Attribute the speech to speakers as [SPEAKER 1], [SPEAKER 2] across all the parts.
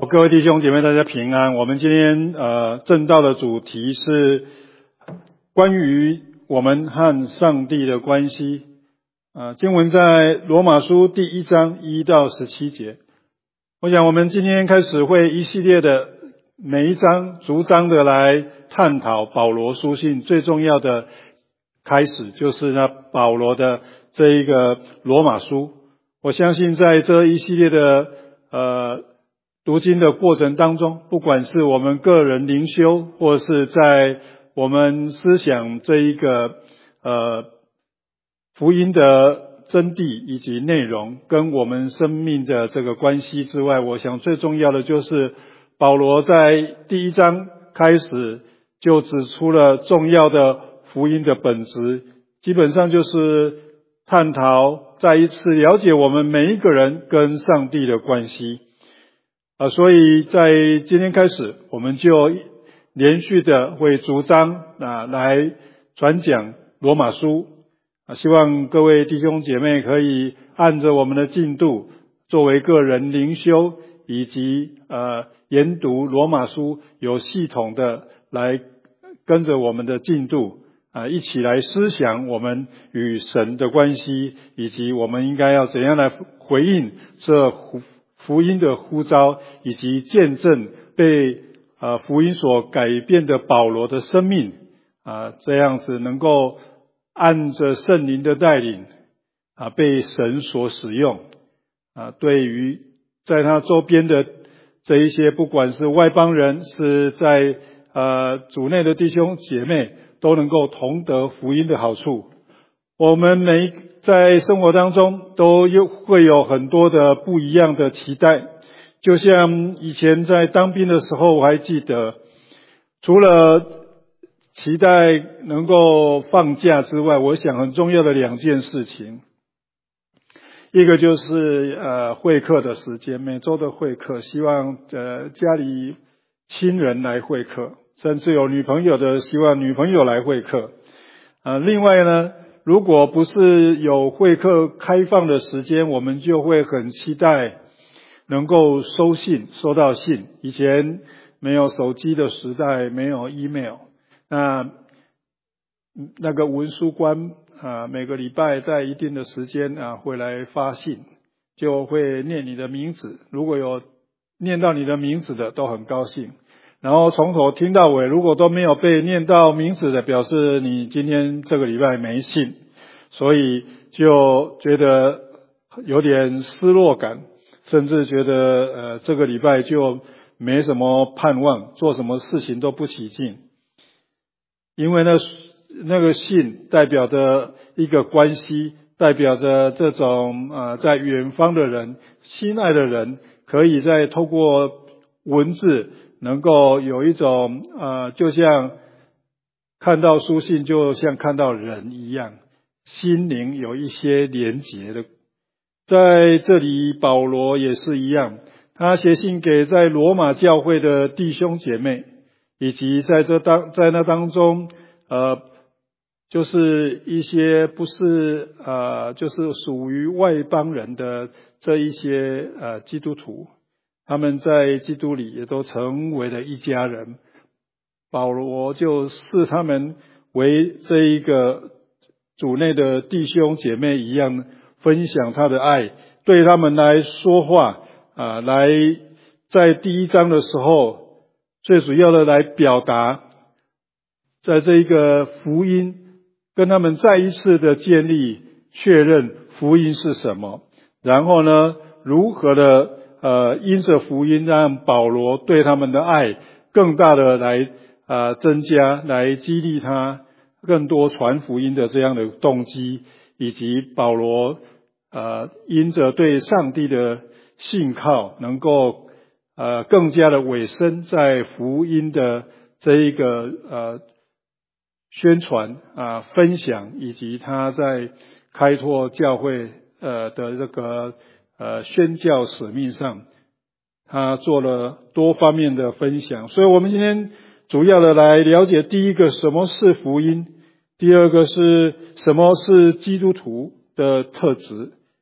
[SPEAKER 1] 各位弟兄姐妹，大家平安。我们今天正道的主题是关于我们和上帝的关系。经文在罗马书第1章1到17节。我想我们今天开始会一系列的每一章逐章的来探讨保罗书信最重要的开始，就是保罗的这一个罗马书。我相信在这一系列的读经的过程当中，不管是我们个人灵修，或是在我们思想这一个福音的真谛以及内容跟我们生命的这个关系之外，我想最重要的就是保罗在第1章开始就指出了重要的福音的本质，基本上就是探讨再一次了解我们每一个人跟上帝的关系。所以在今天开始，我们就连续的会逐章来传讲罗马书。希望各位弟兄姐妹可以按着我们的进度，作为个人灵修以及研读罗马书，有系统的来跟着我们的进度一起来思想我们与神的关系，以及我们应该要怎样来回应这福音的呼召，以及见证被福音所改变的保罗的生命这样子能够按着圣灵的带领被神所使用对于在他周边的这一些不管是外邦人，是在主内的弟兄姐妹，都能够同得福音的好处。我们在生活当中都会有很多的不一样的期待，就像以前在当兵的时候，我还记得除了期待能够放假之外，我想很重要的2件事情，一个就是会客的时间，每周的会客，希望家里亲人来会客，甚至有女朋友的希望女朋友来会客另外呢，如果不是有会客开放的时间，我们就会很期待能够收到信。以前没有手机的时代，没有 email， 那个文书官每个礼拜在一定的时间会来发信，就会念你的名字，如果有念到你的名字的都很高兴，然后从头听到尾，如果都没有被念到名字的，表示你今天这个礼拜没信，所以就觉得有点失落感，甚至觉得这个礼拜就没什么盼望，做什么事情都不起劲。因为那个信代表着一个关系，代表着这种在远方的人，心爱的人，可以在透过文字能够有一种就像看到书信就像看到人一样，心灵有一些连结的。在这里保罗也是一样，他写信给在罗马教会的弟兄姐妹，以及在那当中就是一些不是就是属于外邦人的这一些基督徒，他们在基督里也都成为了一家人。保罗就视他们为这一个主内的弟兄姐妹一样，分享他的爱，对他们来说话来在第1章的时候最主要的来表达，在这一个福音跟他们再一次的建立确认福音是什么，然后呢如何的因着福音让保罗对他们的爱更大的来增加，来激励他更多传福音的这样的动机，以及保罗因着对上帝的信靠能够更加的委身在福音的这一个宣传分享，以及他在开拓教会的这个宣教使命上，他做了多方面的分享。所以我们今天主要的来了解，第一个什么是福音，第二个是什么是基督徒的特质，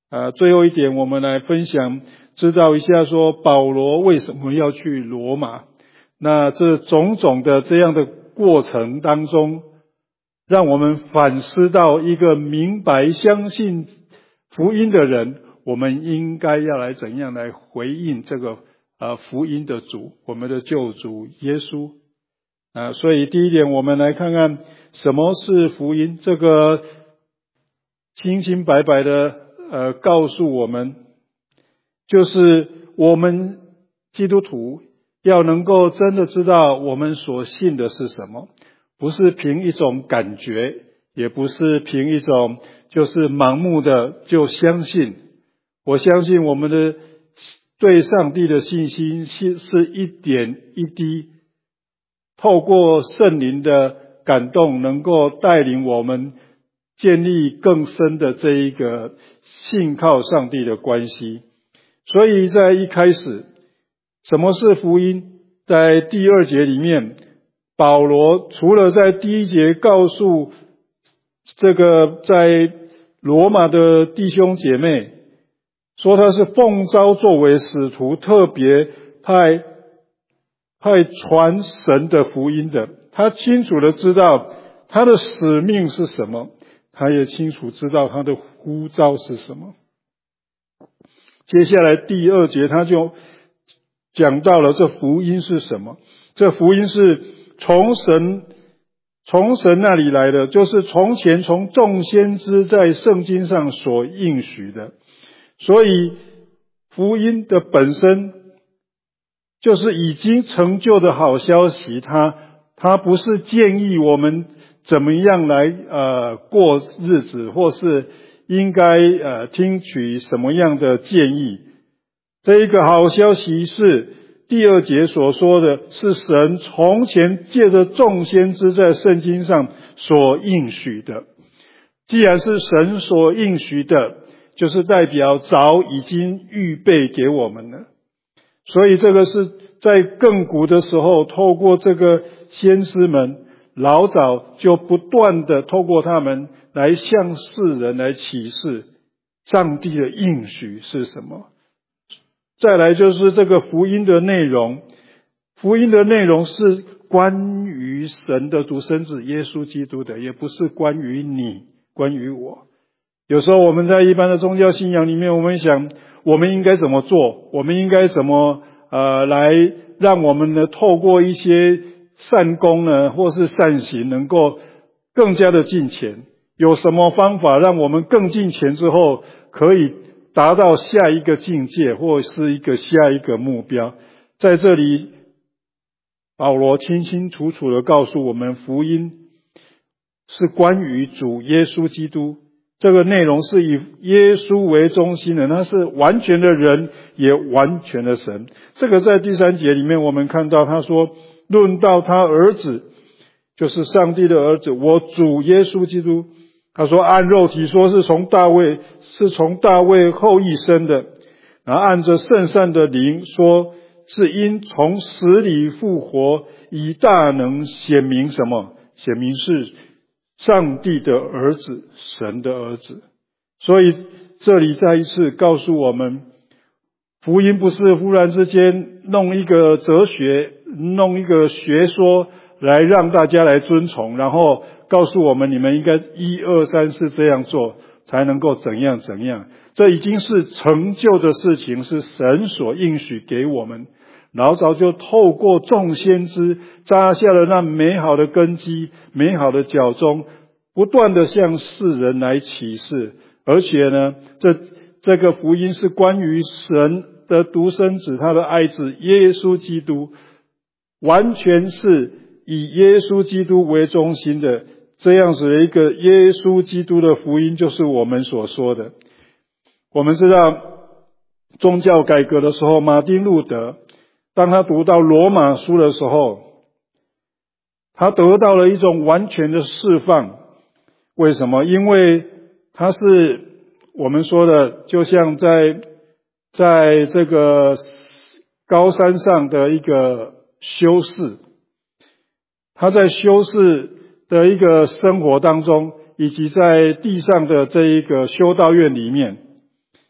[SPEAKER 1] 最后一点，我们来分享，知道一下说保罗为什么要去罗马。那这种种的这样的过程当中，让我们反思到一个明白相信福音的人，我们应该要来怎样来回应这个福音的主，我们的救主耶稣。所以第一点，我们来看看什么是福音。这个清清白白的告诉我们，就是我们基督徒要能够真的知道我们所信的是什么，不是凭一种感觉，也不是凭一种就是盲目的就相信。我相信我们的对上帝的信心是一点一滴透过圣灵的感动，能够带领我们建立更深的这一个信靠上帝的关系。所以在一开始，什么是福音？在第2节里面，保罗除了在第1节告诉这个在罗马的弟兄姐妹，说他是奉召作为使徒，特别派传神的福音的，他清楚的知道他的使命是什么，他也清楚知道他的呼召是什么。接下来第2节他就讲到了这福音是什么。这福音是从神那里来的，就是从前从众先知在圣经上所应许的。所以福音的本身就是已经成就的好消息，它不是建议我们怎么样来过日子，或是应该听取什么样的建议。这一个好消息是第2节所说的，是神从前借着众先知在圣经上所应许的。既然是神所应许的，就是代表早已经预备给我们了。所以这个是在亘古的时候，透过这个先知们，老早就不断的透过他们来向世人来启示上帝的应许是什么。再来就是这个福音的内容，福音的内容是关于神的独生子耶稣基督的，也不是关于你，关于我。有时候我们在一般的宗教信仰里面，我们想我们应该怎么做，我们应该怎么来让我们呢透过一些善功呢，或是善行，能够更加的进前。有什么方法让我们更进前之后，可以达到下一个境界，或是一个下一个目标。在这里保罗清清楚楚的告诉我们，福音是关于主耶稣基督，这个内容是以耶稣为中心的，他是完全的人，也完全的神。这个在第3节里面我们看到，他说论到他儿子，就是上帝的儿子，我主耶稣基督，他说按肉体说是从大卫后裔生的，然后按着圣善的灵说是因从死里复活，以大能显明什么？显明是上帝的儿子，神的儿子。所以这里再一次告诉我们，福音不是忽然之间弄一个哲学，弄一个学说来让大家来遵从，然后告诉我们你们应该1、2、3、4这样做才能够怎样怎样。这已经是成就的事情，是神所应许给我们，老早就透过众先知扎下了那美好的根基，美好的脚踪，不断的向世人来启示。而且呢，这个福音是关于神的独生子，他的爱子耶稣基督，完全是以耶稣基督为中心的，这样子的一个耶稣基督的福音，就是我们所说的。我们知道宗教改革的时候，马丁路德当他读到罗马书的时候，他得到了一种完全的释放。为什么？因为他是我们说的，就像在这个高山上的一个修士，他在修士的一个生活当中，以及在地上的这一个修道院里面，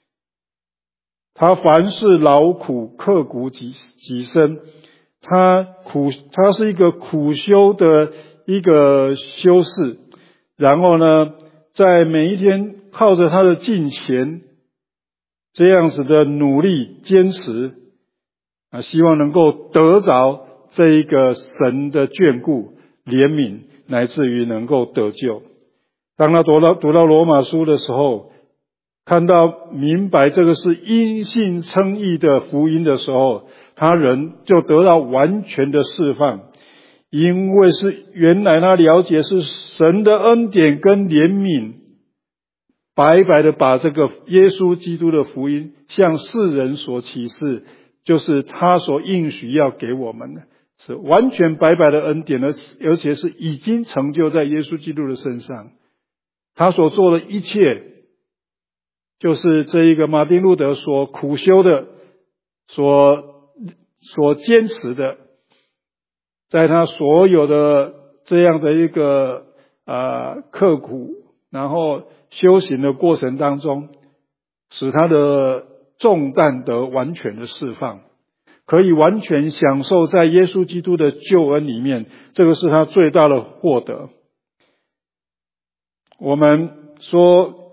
[SPEAKER 1] 他凡事劳苦，刻苦己身，他是一个苦修的一个修士，然后呢，在每一天靠着他的敬虔这样子的努力坚持希望能够得着这一个神的眷顾怜悯，乃至于能够得救。当他读到罗马书的时候，看到明白这个是因信称义的福音的时候，他人就得到完全的释放，因为是原来他了解是神的恩典跟怜悯白白的把这个耶稣基督的福音向世人所启示，就是他所应许要给我们的，是完全白白的恩典，而且是已经成就在耶稣基督的身上。他所做的一切，就是这一个马丁路德所苦修的，所坚持的，在他所有的这样的一个刻苦然后修行的过程当中，使他的重担得完全的释放，可以完全享受在耶稣基督的救恩里面，这个是他最大的获得。我们说，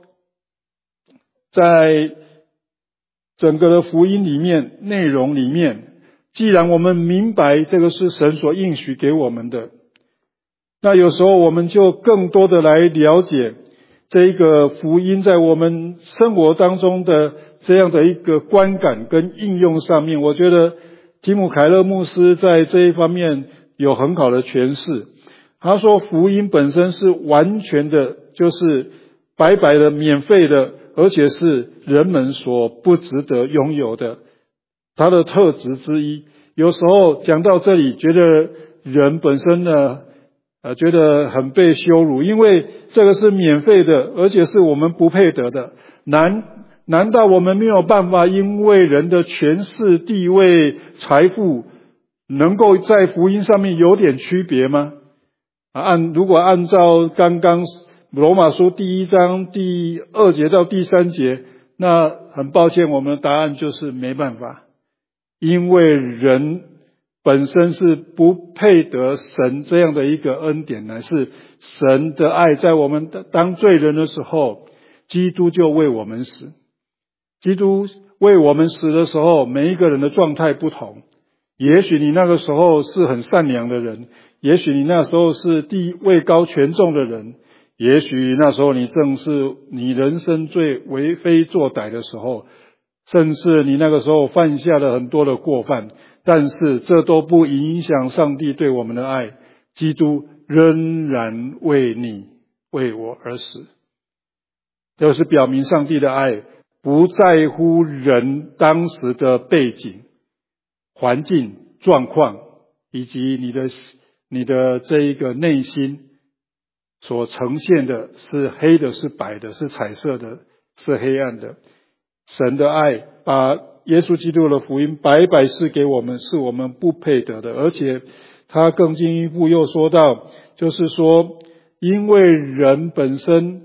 [SPEAKER 1] 在整个的福音里面内容里面，既然我们明白这个是神所应许给我们的，那有时候我们就更多的来了解这一个福音在我们生活当中的这样的一个观感跟应用上面，我觉得提姆凯勒牧师在这一方面有很好的诠释。他说福音本身是完全的，就是白白的免费的，而且是人们所不值得拥有的，它的特质之一。有时候讲到这里，觉得人本身呢觉得很被羞辱，因为这个是免费的，而且是我们不配得的。难道我们没有办法因为人的权势、地位、财富能够在福音上面有点区别吗？如果按照刚刚罗马书第1章第2节到第3节，那很抱歉，我们的答案就是没办法，因为人本身是不配得神这样的一个恩典，乃是神的爱，在我们当罪人的时候，基督就为我们死。基督为我们死的时候，每一个人的状态不同，也许你那个时候是很善良的人，也许你那时候是地位高权重的人，也许那时候你正是你人生最为非作歹的时候，甚至你那个时候犯下了很多的过犯，但是这都不影响上帝对我们的爱，基督仍然为你为我而死。就是表明上帝的爱不在乎人当时的背景、环境、状况，以及你的这一个内心所呈现的是黑的，是白的，是彩色的，是黑暗的。神的爱把耶稣基督的福音白白赐给我们，是我们不配得的。而且他更进一步又说到，就是说因为人本身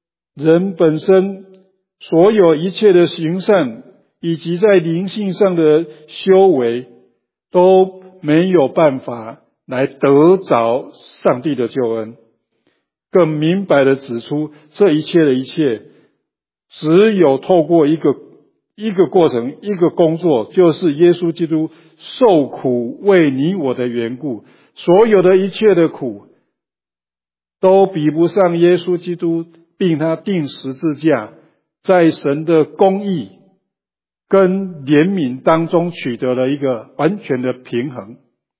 [SPEAKER 1] 所有一切的行善以及在灵性上的修为都没有办法来得着上帝的救恩，更明白地指出这一切的一切只有透过一个过程，一个工作，就是耶稣基督受苦为你我的缘故，所有的一切的苦都比不上耶稣基督并他钉十字架在神的公义跟怜悯当中取得了一个完全的平衡。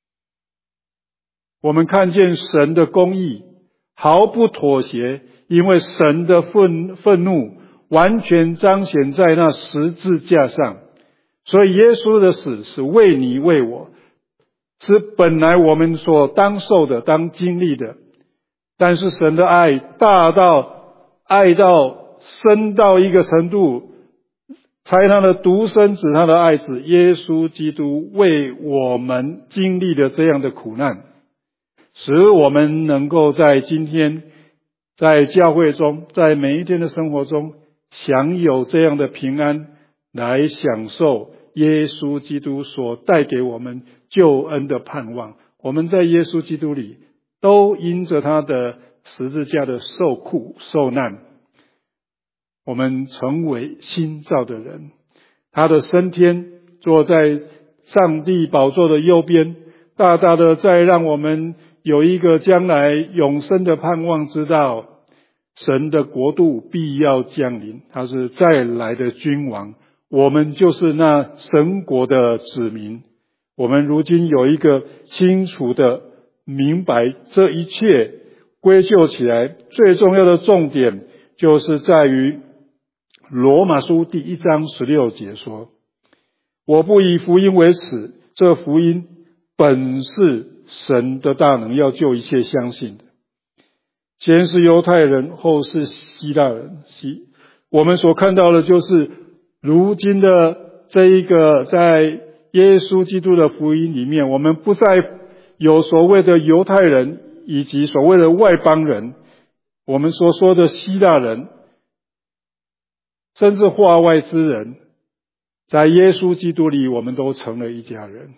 [SPEAKER 1] 我们看见神的公义毫不妥协，因为神的愤怒完全彰显在那十字架上，所以耶稣的死是为你为我，是本来我们所当受的当经历的。但是神的爱大到爱到深到一个程度，差他的独生子，他的爱子耶稣基督为我们经历了这样的苦难，使我们能够在今天在教会中，在每一天的生活中享有这样的平安来享受耶稣基督所带给我们救恩的盼望。我们在耶稣基督里都因着他的十字架的受苦受难，我们成为新造的人。他的升天坐在上帝宝座的右边，大大的再让我们有一个将来永生的盼望，知道神的国度必要降临，他是再来的君王，我们就是那神国的子民。我们如今有一个清楚的明白，这一切归咎起来最重要的重点就是在于罗马书第1章16节说，我不以福音为耻，这福音本是神的大能，要救一切相信的，先是犹太人，后是希腊人。我们所看到的就是如今的这一个在耶稣基督的福音里面，我们不再有所谓的犹太人以及所谓的外邦人，我们所说的希腊人甚至化外之人，在耶稣基督里我们都成了一家人。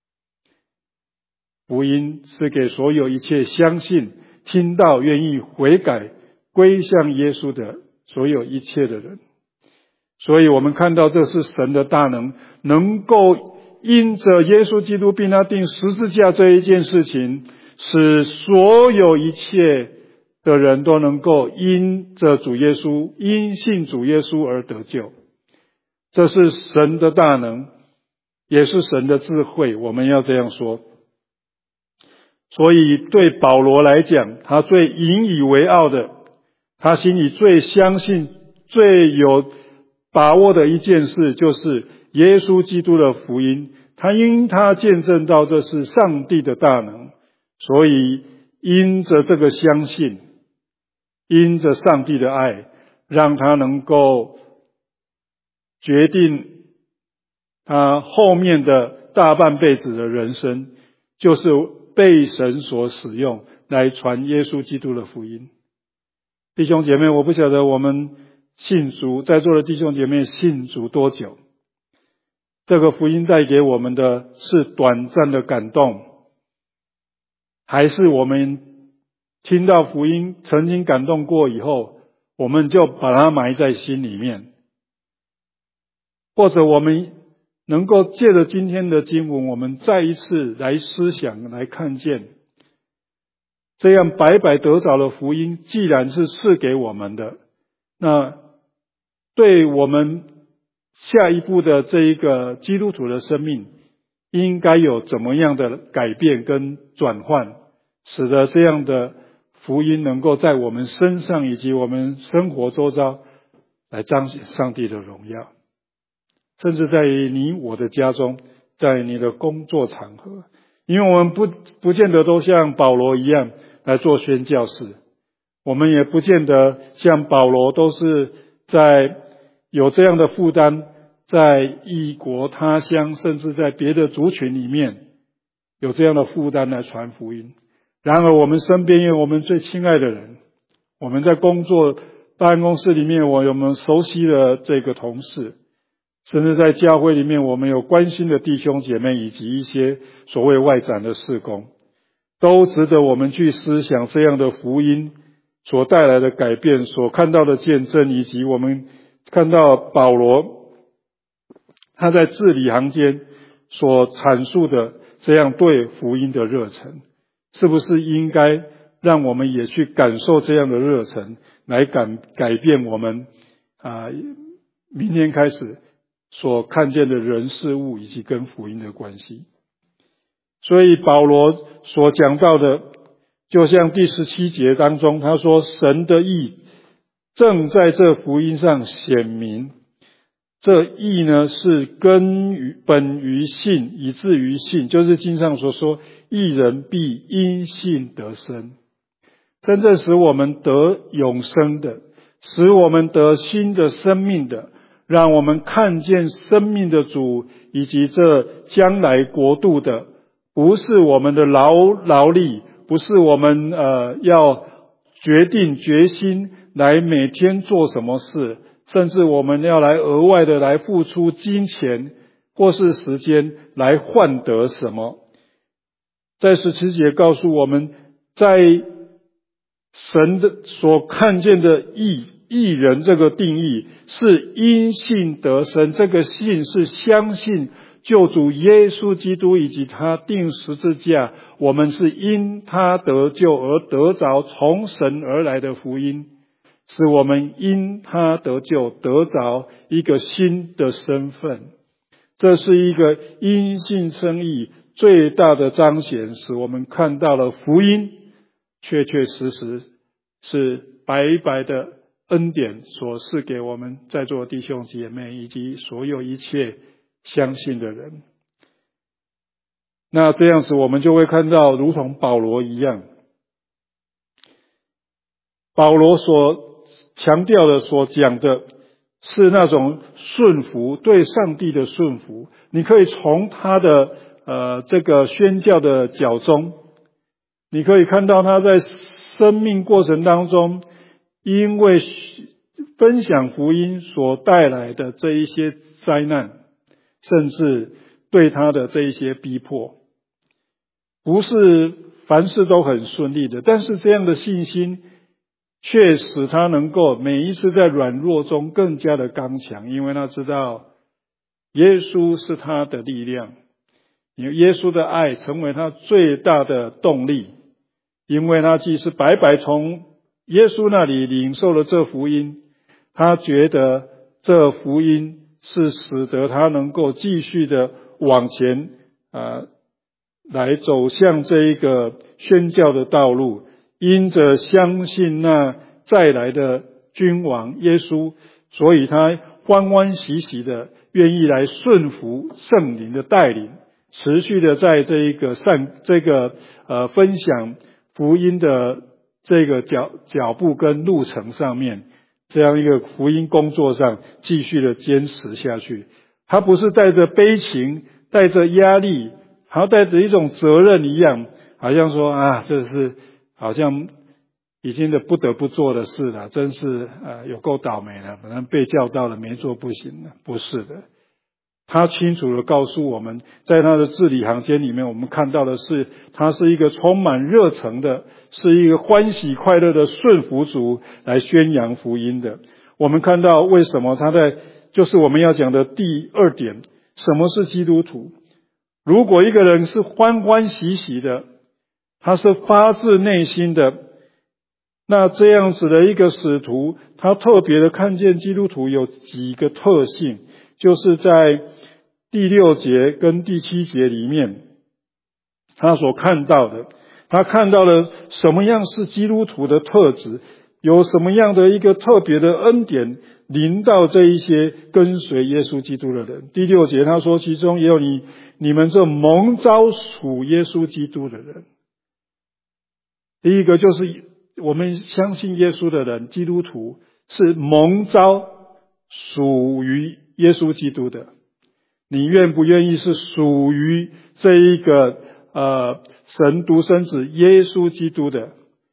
[SPEAKER 1] 福音是给所有一切相信听到愿意悔改归向耶稣的所有一切的人。所以我们看到这是神的大能，能够因着耶稣基督并他钉十字架这一件事情，使所有一切的人都能够因着主耶稣，因信主耶稣而得救。这是神的大能，也是神的智慧，我们要这样说。所以对保罗来讲，他最引以为傲的，他心里最相信最有把握的一件事，就是耶稣基督的福音。他见证到这是上帝的大能，所以因着这个相信，因着上帝的爱，让他能够决定他后面的大半辈子的人生，就是被神所使用来传耶稣基督的福音。弟兄姐妹，我不晓得我们信主，在座的弟兄姐妹信主多久？这个福音带给我们的是短暂的感动，还是我们听到福音曾经感动过以后，我们就把它埋在心里面？或者我们能够借着今天的经文，我们再一次来思想，来看见这样白白得着的福音，既然是赐给我们的，那对我们下一步的这一个基督徒的生命应该有怎么样的改变跟转换，使得这样的福音能够在我们身上以及我们生活周遭来彰显上帝的荣耀，甚至在你我的家中，在你的工作场合。因为我们不见得都像保罗一样来做宣教士，我们也不见得像保罗都是在有这样的负担，在异国他乡甚至在别的族群里面有这样的负担来传福音。然而我们身边有我们最亲爱的人，我们在工作办公室里面我们熟悉的这个同事，甚至在教会里面我们有关心的弟兄姐妹，以及一些所谓外展的事工，都值得我们去思想这样的福音所带来的改变，所看到的见证，以及我们看到保罗他在字里行间所阐述的这样对福音的热忱，是不是应该让我们也去感受这样的热忱，来改变我们明天开始所看见的人事物以及跟福音的关系。所以保罗所讲到的，就像第17节当中他说，神的义正在这福音上显明。这义呢，是本于信，以至于信，就是经上所说义人必因信得生。真正使我们得永生的，使我们得新的生命的，让我们看见生命的主以及这将来国度的，不是我们的劳力，不是我们要决心来每天做什么事， 甚至我们要来额外的来付出金钱或是时间来换得什么。在17节告诉我们，在神的所看见的义人这个定义是因信得生，这个信是相信救主耶稣基督以及他钉十字架，我们是因他得救而得着从神而来的福音，使我们因他得救得着一个新的身份。这是一个因信称义最大的彰显，使我们看到了福音确确实实是白白的恩典所赐给我们在座弟兄姐妹以及所有一切相信的人。那这样子我们就会看到如同保罗一样，保罗所强调的所讲的是那种顺服，对上帝的顺服。你可以从他的这个宣教的脚中，你可以看到他在生命过程当中，因为分享福音所带来的这一些灾难，甚至对他的这一些逼迫，不是凡事都很顺利的，但是这样的信心却使他能够每一次在软弱中更加的刚强，因为他知道耶稣是他的力量，因为耶稣的爱成为他最大的动力，因为他既是白白从耶稣那里领受了这福音，他觉得这福音是使得他能够继续的往前来走向这一个宣教的道路，因着相信那再来的君王耶稣，所以他欢欢喜喜的愿意来顺服圣灵的带领，持续的在这一个分享福音的这个脚步跟路程上面，这样一个福音工作上继续的坚持下去。他不是带着悲情，带着压力，好像带着一种责任一样，好像说这是好像已经的不得不做的事了，真是有够倒霉了，反正被叫到了没做不行了。不是的，他清楚地告诉我们，在他的字里行间里面，我们看到的是他是一个充满热诚的，是一个欢喜快乐的顺服主来宣扬福音的。我们看到为什么他就是我们要讲的第二点，什么是基督徒？如果一个人是欢欢喜喜的，他是发自内心的，那这样子的一个使徒，他特别的看见基督徒有几个特性，就是在第6节跟第7节里面他所看到的，他看到了什么样是基督徒的特质，有什么样的一个特别的恩典临到这一些跟随耶稣基督的人。第6节他说，其中也有你们这蒙召属耶稣基督的人。第一个就是我们相信耶稣的人，基督徒是蒙召属于耶稣基督的。你愿不愿意是属于这一个神独生子耶稣基督的？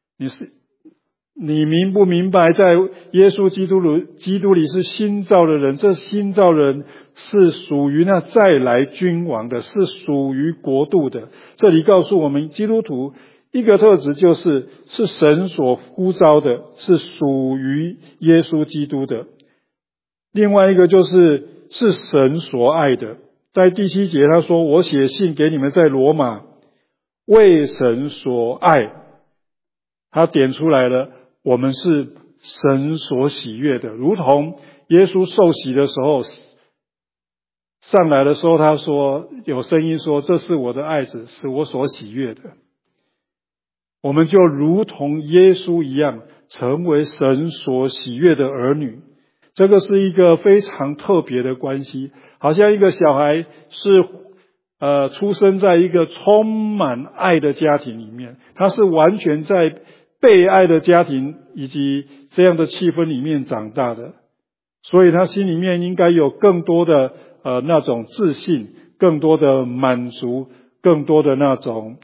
[SPEAKER 1] 你明不明白，在耶稣基督里是新造的人，这新造人是属于那再来君王的，是属于国度的。这里告诉我们，基督徒一个特质是神所呼召的，是属于耶稣基督的。另外一个是神所爱的。在第7节他说，我写信给你们在罗马，为神所爱。他点出来了，我们是神所喜悦的，如同耶稣受洗的时候上来的时候，他说有声音说，这是我的爱子，是我所喜悦的。我们就如同耶稣一样，成为神所喜悦的儿女。这个是一个非常特别的关系，好像一个小孩是出生在一个充满爱的家庭里面，他是完全在被爱的家庭以及这样的气氛里面长大的，所以他心里面应该有更多的那种自信，更多的满足，更多的那种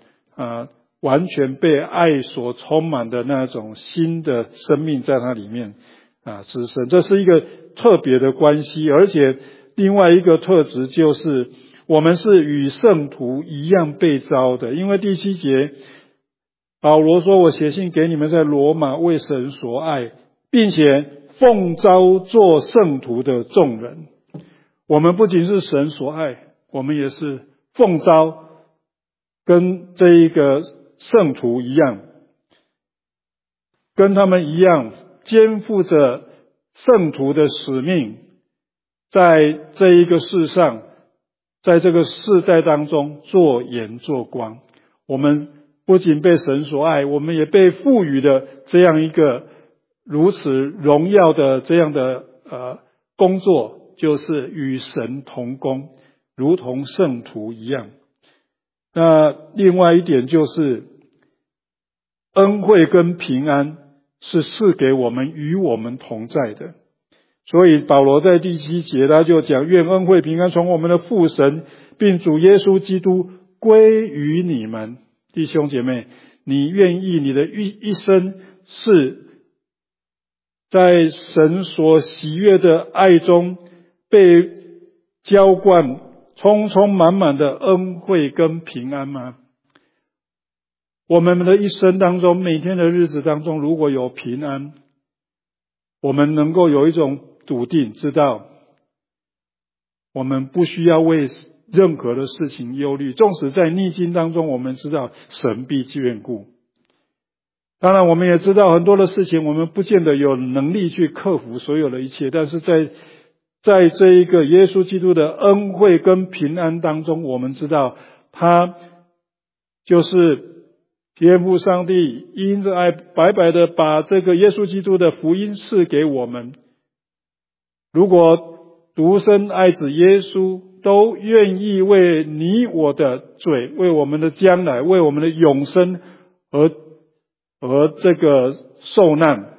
[SPEAKER 1] 完全被爱所充满的那种新的生命在他里面。 之身，这是一个特别的关系。而且另外一个特质就是我们是与圣徒一样被召的。因为第7节保罗说，我写信给你们在罗马为神所爱，并且奉召做圣徒的众人。我们不仅是神所爱，我们也是奉召跟这一个圣徒一样，跟他们一样肩负着圣徒的使命，在这一个世上，在这个世代当中做盐做光。我们不仅被神所爱，我们也被赋予了这样一个如此荣耀的这样的工作，就是与神同工，如同圣徒一样。那另外一点就是恩惠跟平安是赐给我们与我们同在的。所以保罗在第7节他就讲，愿恩惠平安从我们的父神并主耶稣基督归于你们。弟兄姐妹，你愿意你的一生是在神所喜悦的爱中被浇灌充充满满的恩惠跟平安吗？我们的一生当中，每天的日子当中，如果有平安，我们能够有一种笃定，知道我们不需要为任何的事情忧虑，纵使在逆境当中，我们知道神必眷顾。当然我们也知道很多的事情我们不见得有能力去克服所有的一切，但是在这一个耶稣基督的恩惠跟平安当中，我们知道他就是天父上帝因着爱白白的把这个耶稣基督的福音赐给我们。如果独生爱子耶稣都愿意为你我的罪，为我们的将来，为我们的永生而这个受难，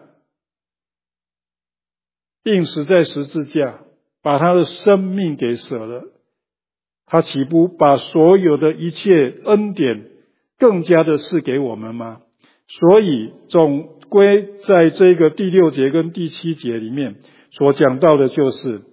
[SPEAKER 1] 钉死在十字架，把他的生命给舍了，他岂不把所有的一切恩典更加的赐给我们吗？所以总归在这个第6节跟第7节里面所讲到的，就是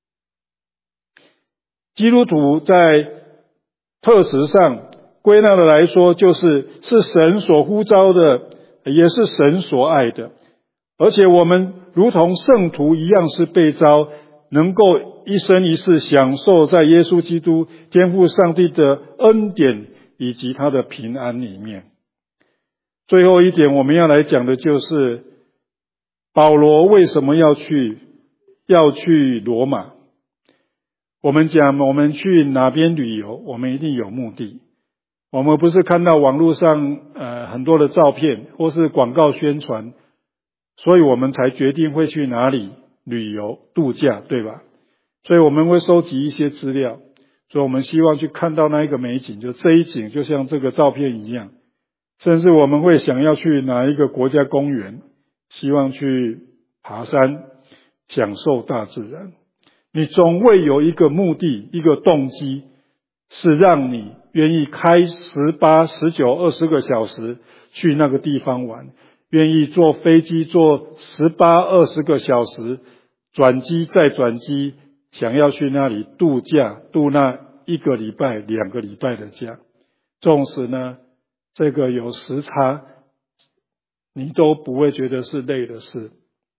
[SPEAKER 1] 基督徒在特质上归纳的来说，是神所呼召的，也是神所爱的。而且我们如同圣徒一样是被召，能够一生一世享受在耶稣基督天父上帝的恩典以及他的平安里面。最后一点我们要来讲的就是保罗为什么要去罗马。我们讲我们去哪边旅游，我们一定有目的。我们不是看到网络上很多的照片或是广告宣传，所以我们才决定会去哪里旅游度假，对吧？所以我们会收集一些资料，所以我们希望去看到那一个美景，就这一景就像这个照片一样。甚至我们会想要去哪一个国家公园，希望去爬山，享受大自然。你总会有一个目的，一个动机，是让你愿意开18、19、20个小时去那个地方玩，愿意坐飞机坐18、20个小时，转机再转机，想要去那里度假，度那1个礼拜、2个礼拜的假。纵使呢，这个有时差，你都不会觉得是累的事。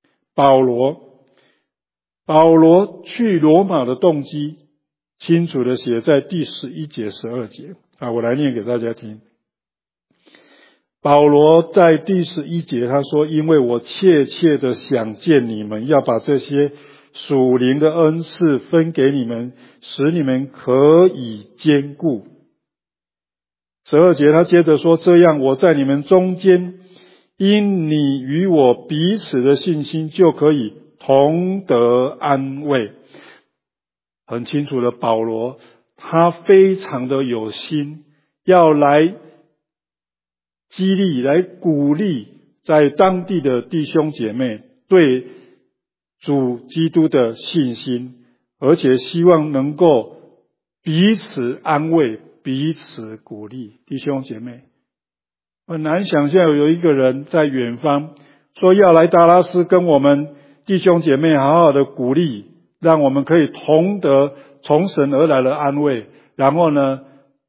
[SPEAKER 1] 保罗去罗马的动机清楚的写在第11节、12节。我来念给大家听。保罗在第11节他说，因为我切切的想见你们，要把这些属灵的恩赐分给你们，使你们可以坚固。12节他接着说，这样我在你们中间，因你与我彼此的信心，就可以同得安慰。很清楚的，保罗他非常的有心，要来激励、来鼓励在当地的弟兄姐妹对主基督的信心，而且希望能够彼此安慰、彼此鼓励。弟兄姐妹，很难想象有一个人在远方说要来达拉斯跟我们弟弟兄姐妹好好的鼓励，让我们可以同得从神而来的安慰，然后呢，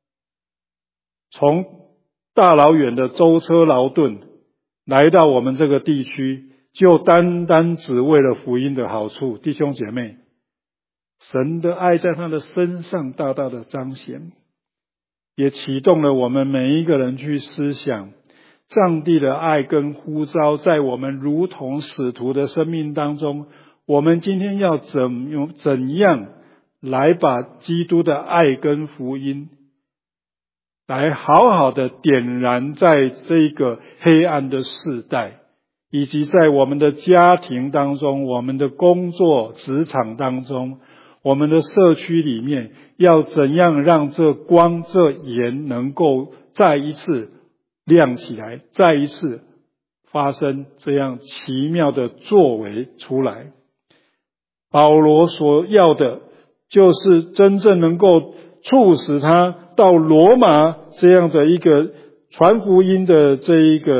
[SPEAKER 1] 从大老远的舟车劳顿来到我们这个地区，就单单只为了福音的好处。弟兄姐妹，神的爱在他的身上大大的彰显，也启动了我们每一个人去思想上帝的爱跟呼召，在我们如同使徒的生命当中，我们今天要怎样来把基督的爱跟福音来好好的点燃在这个黑暗的世代，以及在我们的家庭当中，我们的工作职场当中，我们的社区里面，要怎样让这光这盐能够再一次亮起来，再一次发生这样奇妙的作为出来。保罗所要的就是真正能够促使他到罗马这样的一个传福音的这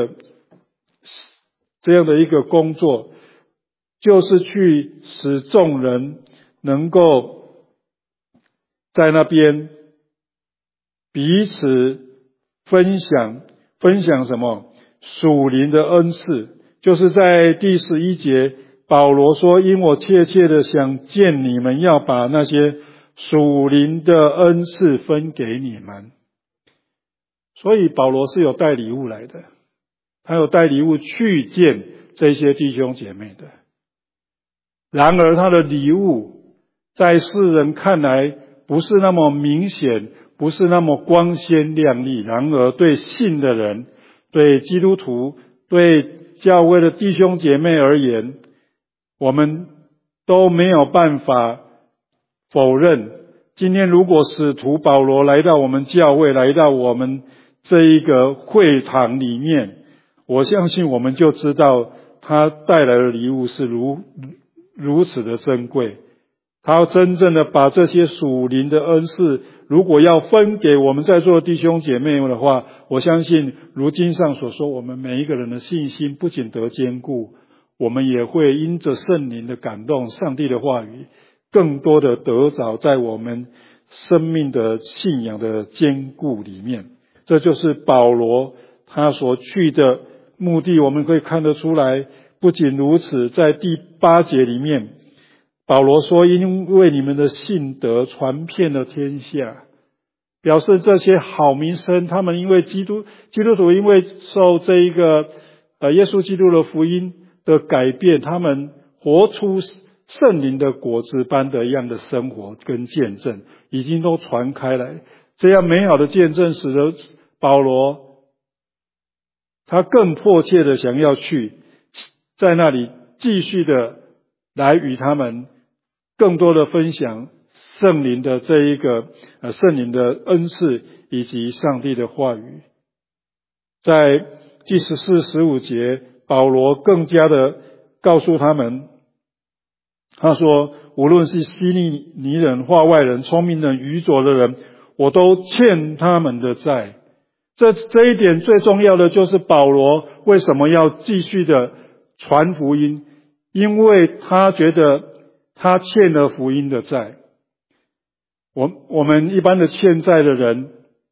[SPEAKER 1] 样的一个工作，就是去使众人能够在那边彼此分享什么？属灵的恩赐。就是在第11节，保罗说，因我切切的想见你们，要把那些属灵的恩赐分给你们。所以保罗是有带礼物来的，他有带礼物去见这些弟兄姐妹的。然而他的礼物在世人看来不是那么明显，不是那么光鲜亮丽，然而对信的人，对基督徒，对教会的弟兄姐妹而言，我们都没有办法否认。今天如果使徒保罗来到我们教会，来到我们这一个会堂里面，我相信我们就知道他带来的礼物是如此的珍贵。他真正的把这些属灵的恩赐，如果要分给我们在座的弟兄姐妹的话，我相信如经上所说，我们每一个人的信心不仅得坚固，我们也会因着圣灵的感动，上帝的话语，更多的得着在我们生命的信仰的坚固里面。这就是保罗他所去的目的，我们可以看得出来。不仅如此，在第8节里面，保罗说，因为你们的信德传遍了天下，表示这些好名声，他们因为基督徒因为受这一个耶稣基督的福音的改变，他们活出圣灵的果子般的一样的生活跟见证，已经都传开来。这样美好的见证使得保罗他更迫切的想要去在那里继续的来与他们更多的分享圣灵的这一个圣灵的恩赐以及上帝的话语。在第14、15节，保罗更加的告诉他们，他说，无论是希利尼人、化外人、聪明人、愚拙的人，我都欠他们的债。这一点最重要的就是保罗为什么要继续的传福音，因为他觉得他欠了福音的债。我们一般的欠债的人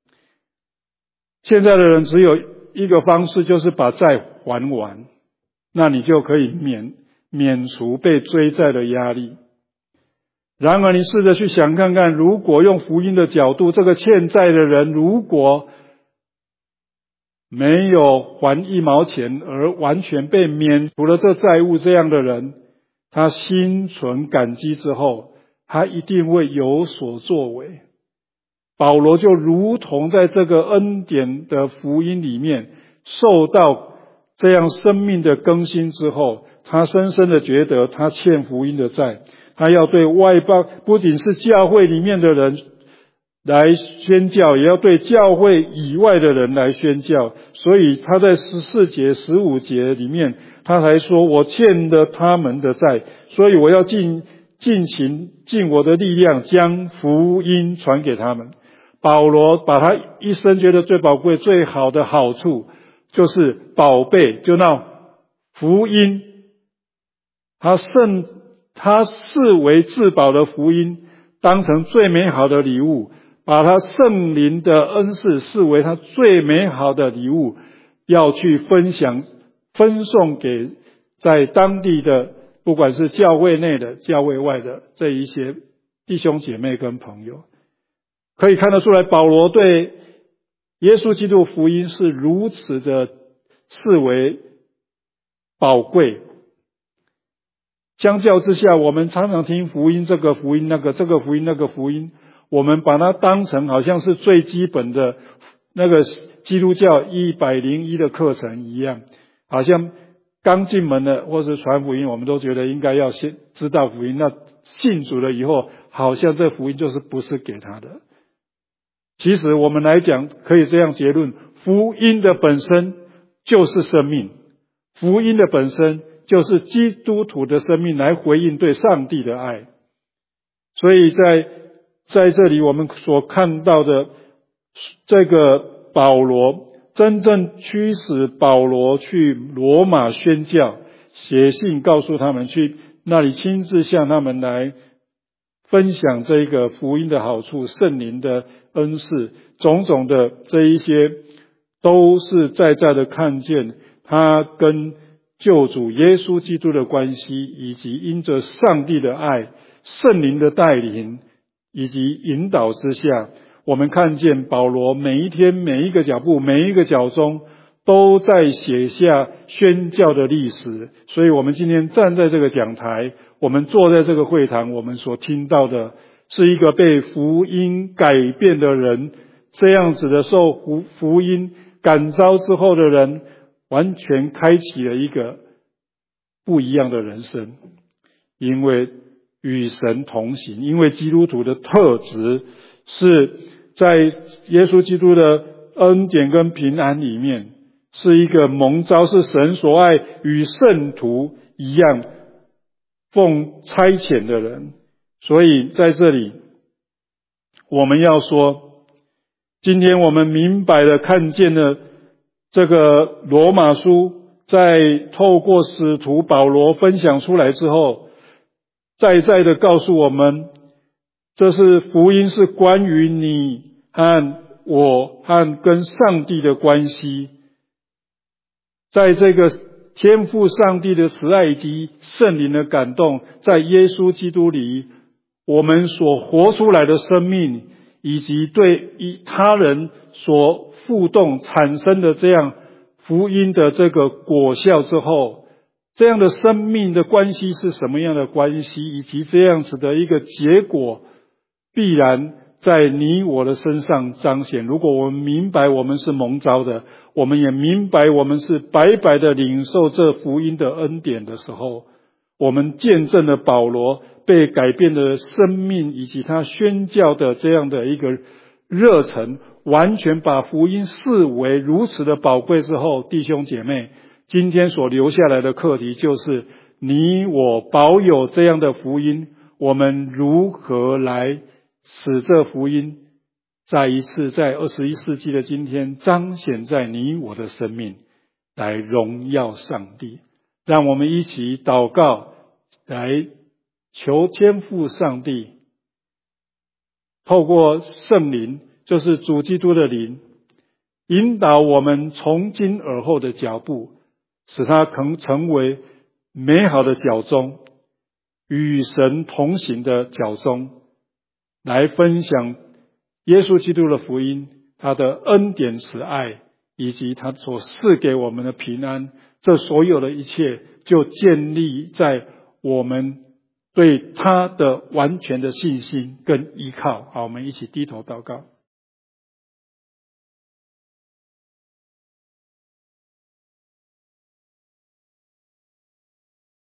[SPEAKER 1] 只有一个方式，就是把债还完，那你就可以免除被追债的压力。然而你试着去想看看，如果用福音的角度，这个欠债的人如果没有还1毛钱而完全被免除了这债务，这样的人，他心存感激之后，他一定会有所作为。保罗就如同在这个恩典的福音里面受到这样生命的更新之后，他深深的觉得他欠福音的债，他要对外邦，不仅是教会里面的人来宣教，也要对教会以外的人来宣教。所以他在14节、15节里面，他才说，我欠了他们的债，所以我要尽我的力量将福音传给他们。保罗把他一生觉得最宝贵、最好的好处，就是宝贝，就那福音他视为至宝的福音当成最美好的礼物，把他圣灵的恩赐视为他最美好的礼物，要去分送给在当地的不管是教会内的教会外的这一些弟兄姐妹跟朋友。可以看得出来，保罗对耶稣基督福音是如此的视为宝贵。相较之下，我们常常听福音这个福音那个，这个福音那个福音，我们把它当成好像是最基本的那个基督教101的课程一样，好像刚进门的或是传福音，我们都觉得应该要先知道福音，那信主了以后，好像这福音就是不是给他的。其实我们来讲，可以这样结论，福音的本身就是生命，福音的本身就是基督徒的生命来回应对上帝的爱。所以在这里我们所看到的这个保罗，真正驱使保罗去罗马宣教，写信告诉他们，去那里亲自向他们来分享这个福音的好处，圣灵的恩赐，种种的这一些，都是在的看见他跟救主耶稣基督的关系，以及因着上帝的爱、圣灵的带领以及引导之下，我们看见保罗每一天每一个脚步每一个脚踪都在写下宣教的历史。所以我们今天站在这个讲台，我们坐在这个会堂，我们所听到的是一个被福音改变的人，这样子的受福音感召之后的人，完全开启了一个不一样的人生。因为与神同行，因为基督徒的特质是在耶稣基督的恩典跟平安里面，是一个蒙召，是神所爱，与圣徒一样奉差遣的人。所以在这里我们要说，今天我们明白了看见了这个罗马书在透过使徒保罗分享出来之后，再的告诉我们，这是福音，是关于你和我和跟上帝的关系。在这个天父上帝的慈爱以及圣灵的感动，在耶稣基督里我们所活出来的生命，以及对他人所互动产生的这样福音的这个果效之后，这样的生命的关系是什么样的关系，以及这样子的一个结果必然在你我的身上彰显。如果我们明白我们是蒙召的，我们也明白我们是白白的领受这福音的恩典的时候，我们见证了保罗被改变的生命，以及他宣教的这样的一个热忱，完全把福音视为如此的宝贵之后，弟兄姐妹，今天所留下来的课题就是，你我保有这样的福音，我们如何来使这福音再一次在21世纪的今天彰显在你我的生命，来荣耀上帝。让我们一起祷告，来求天父上帝透过圣灵，就是主基督的灵，引导我们从今而后的脚步，使它能成为美好的脚踪，与神同行的脚踪，来分享耶稣基督的福音，他的恩典慈爱，以及他所赐给我们的平安。这所有的一切就建立在我们对他的完全的信心跟依靠。好，我们一起低头祷告。